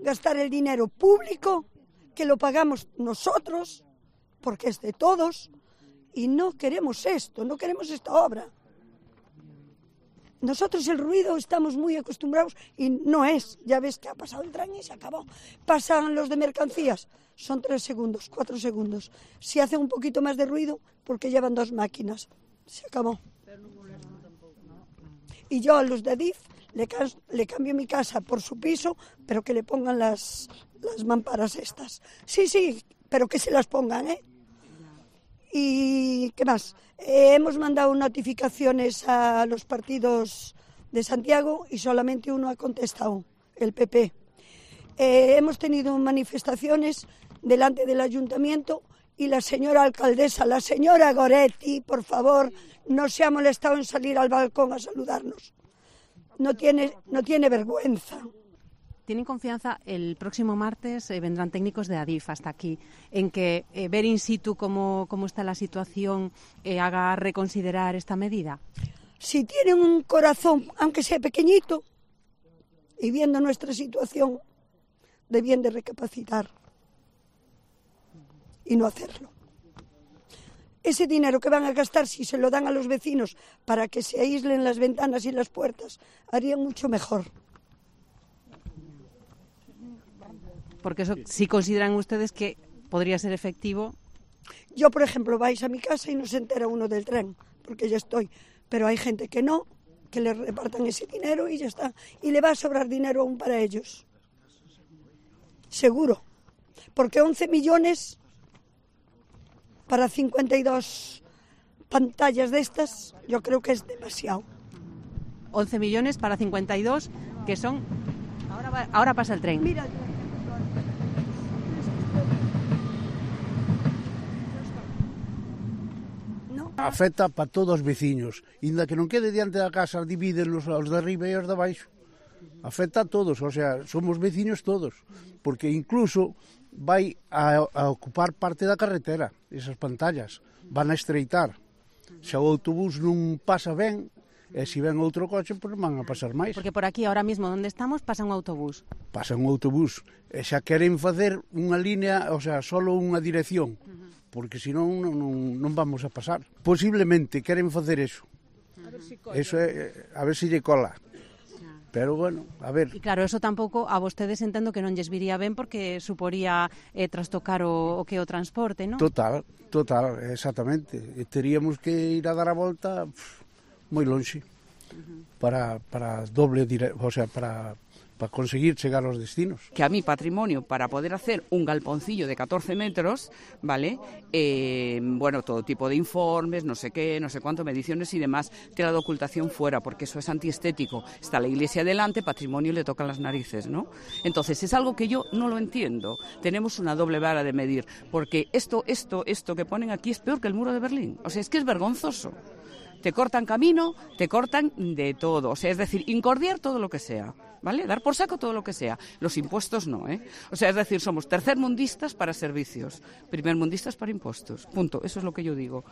gastar el dinero público, que lo pagamos nosotros, porque es de todos, y no queremos esto, no queremos esta obra. Nosotros el ruido estamos muy acostumbrados y no es, ya ves que ha pasado el tren y se acabó. Pasan los de mercancías, son 3 segundos, 4 segundos. Si hace un poquito más de ruido, porque llevan 2 máquinas, se acabó. Y yo a los de Adif le cambio mi casa por su piso, pero que le pongan las mamparas estas. Sí, pero que se las pongan, ¿eh? ¿Y qué más? Hemos mandado notificaciones a los partidos de Santiago y solamente uno ha contestado, el PP. Hemos tenido manifestaciones delante del ayuntamiento y la señora alcaldesa, la señora Goretti, por favor, no se ha molestado en salir al balcón a saludarnos. No tiene vergüenza. ¿Tienen confianza? El próximo martes vendrán técnicos de Adif hasta aquí, en que ver in situ cómo está la situación haga reconsiderar esta medida. Si tienen un corazón, aunque sea pequeñito, y viendo nuestra situación, debían de recapacitar y no hacerlo. Ese dinero que van a gastar, si se lo dan a los vecinos para que se aíslen las ventanas y las puertas, harían mucho mejor. Porque eso sí consideran ustedes que podría ser efectivo. Yo, por ejemplo, vais a mi casa y no se entera uno del tren, porque ya estoy. Pero hay gente que no, que le repartan ese dinero y ya está. Y le va a sobrar dinero aún para ellos. Seguro. Porque 11 millones para 52 pantallas de estas, yo creo que es demasiado. 11 millones para 52, que son... Ahora pasa el tren. Mira el tren. Afecta para todos os veciños, inda que non quede diante da casa, dividen os de arriba e os de abaixo. Afecta a todos, o sea, somos veciños todos, porque incluso vai a ocupar parte da carretera, esas pantallas, van a estreitar. Se o autobús non pasa ben, e se ven outro coche, pois van a pasar máis. Porque por aquí, ahora mismo, onde estamos, pasa un autobús. Pasa un autobús, e xa queren facer unha línea, o sea, solo unha dirección, porque senón non vamos a pasar. Posiblemente queren facer eso. Eso é, a ver se lle cola. Pero bueno, a ver. E claro, eso tampouco a vostedes entendo que non lles viría ben porque suporía trastocar o que o transporte, non? Total, exactamente. E teríamos que ir a dar a volta moi lonxe para doble o sea, para conseguir chegar aos destinos. Que a mi patrimonio, para poder hacer un galponcillo de 14 metros, ¿vale? Bueno, todo tipo de informes, no sé qué, no sé cuánto, mediciones y demás, tela de ocultación fuera, porque eso es antiestético. Está la iglesia delante, patrimonio le tocan las narices, ¿no? Entonces, es algo que yo no lo entiendo. Tenemos una doble vara de medir, porque esto que ponen aquí es peor que el muro de Berlín. O sea, es que es vergonzoso. Te cortan camino, te cortan de todo. O sea, es decir, incordiar todo lo que sea, ¿vale? Dar por saco todo lo que sea. Los impuestos no, ¿eh? O sea, es decir, somos tercermundistas para servicios, primermundistas para impuestos. Punto. Eso es lo que yo digo.